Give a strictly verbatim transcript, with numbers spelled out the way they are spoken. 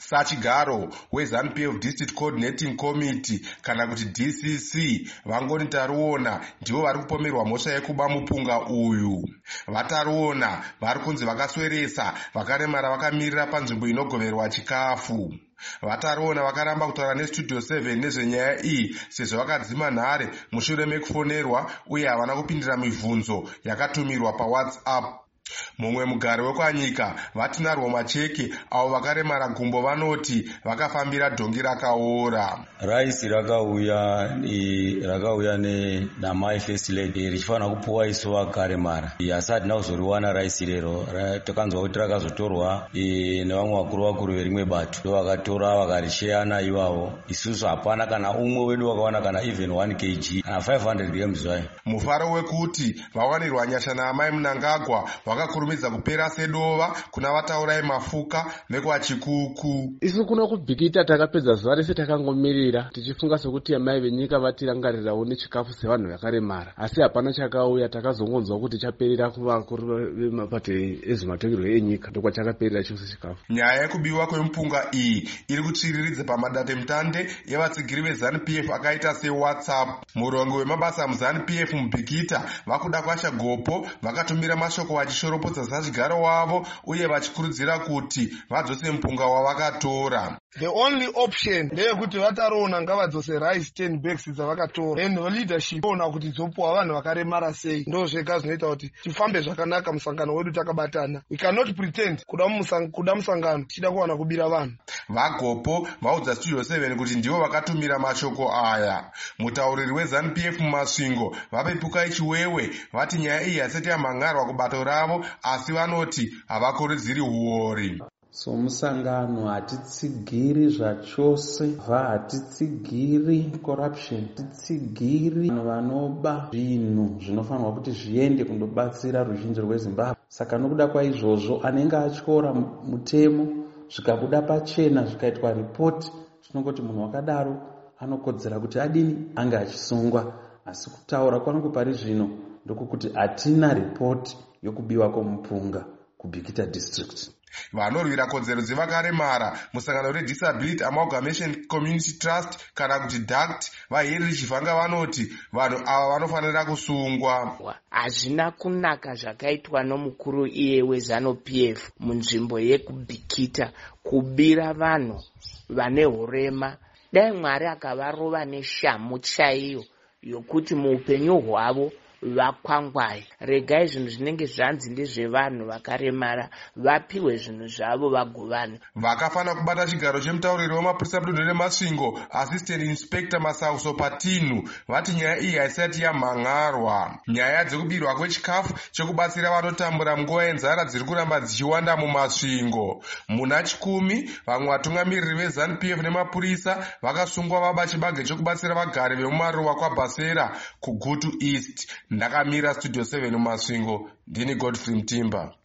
Sachigaro weZANU-P F District Coordinating Committee kana kuti D C C vangoni Taruona ndivo vari kupomerwa mhosva yekuba mupunga uyu. VaTaruona vari kunzi vakasweresa vakaremara vakamirira panzvimbo inogoverwa chikafu. VaTaruona vakaramba kutaura neStudio seven nezvenyaya iyi sezvo vakadzima nhare mushure mekufonerwa uye havana kupindira mibvunzo yakatumirwa paWhatsApp. Mumwe mugari wekwanyika vatinarwa macheke avo vakaremara gumbo vanoti vakafambira dhongi rakaora. Raisi rakauya rakauya namai first lady richifanira kupuwa isu vakaremara. Asi hatina kuzoriwana raisi rero. Takanzwa kuti rakazotorwa nevamwe vakuru vakuru verimwe bato. Ndovakatora vakarisheyana ivavo. Isusu hapana kana umwe wedu wakawana kana even one kilogram kana five hundred grams zvayo. Mufaro wekuti vawanirwa nyasha naamai Mnangagwa vakakurumidza kupera sedova kuna vataurai mafuka vekwaChikuku. Isu kuna kubhikita takapedza zuva rese takangomirira tichifunga sokuti amai venyika vatirangarirawo nechikafu sevanhu vakaremara, asi hapana chakauya. Takazongonzwa kuti chaperera kuvakuru vemapato ezvematongerwo enyika, ndokwachakaperera chose chikafu. Nyaya yekubiwa kwemupunga iyi iri kutsviriridza pamadandemutande evatsigiri veZANU-P F akaita seWhatsApp. Murongo wemabasa muZANU-P F mubhikita vakuda kwasha gopo vakatumira mashoko vachishoropodza Sachigaro wavo uye vachikurudzira kuti vadzose mupunga wavakatora. The only option ndeyekuti VaTaruona ngavadzose rice ten bags dzavakatora, and leadership ona kuti dzopuwa vanhu vakaremara sei. Ndo zvega zvinoita kuti tifambe zvakanaka musangano wedu takabatana. We cannot pretend kuda musangano tichida kuwana kubira vanhu. Vagopo vaudza Studio seven kuti ndivo vakatumira mashoko aya. Mutauriri weZANU-P F mumasvingo vapepuka ichiwewe vati nyaya iyi hasati yamhangarwa kubato ravo, asi vanoti havakurudziri huori. So musangano hatitsigiri zvachose, va hatitsigiri corruption, hatitsigiri vanoba zvinhu zvinofanirwa kuti zviende kundobatsira ruzhinji rweZimbabwe. Saka nokuda kwaizvozvo anenge atyora mutemo zvikabuda pachena zvikaitwa ripoti, tinongoti munhu wakadaro anokodzera kuti adini ange achisungwa. Asi kutaura kwangu pari zvino ndokuti hatina ripoti yokubiwa kwomupunga kuBhikita district. Vanorwira kodzero dzevakaremara musangano reDisability Amalgamation Community Trust kana kuti D A C T vaheri chivhanga vanoti vanhu ava vanofanira kusungwa. Hazvina kunaka zvakaitwa nomukuru iye weZANU-P F munzvimbo yekuBhikita kubira vanhu vane hurema. Dai Mwari akavarova neshamu chaiyo yokuti muupenyu hwavo vakwangwai. Regai zvinhu zvinenge zvanzi ndezvevanhu vakaremara vapiwe zvinhu zvavo vagovane. Vakafanira kubata chigaro chemutauriri wemapurisa mudunhu reMasvingo Assistant Inspector Masauso Patinu vati nyaya iyi haisati yamhangarwa. Nyaya dzekubirwa kwechikafu chekubatsira vanotambura munguva yenzara dziri kuramba dzichiwanda mumasvingo. Muna chikumi vamwe vatungamiriri veZANU-P F nemapurisa vakasungwa vaba chibage chekubatsira vagari vemumaruwa kwaBhasera kuGutu East. Ndakamira Studio seven mumasvingo, ndini Godfrey Mtimba.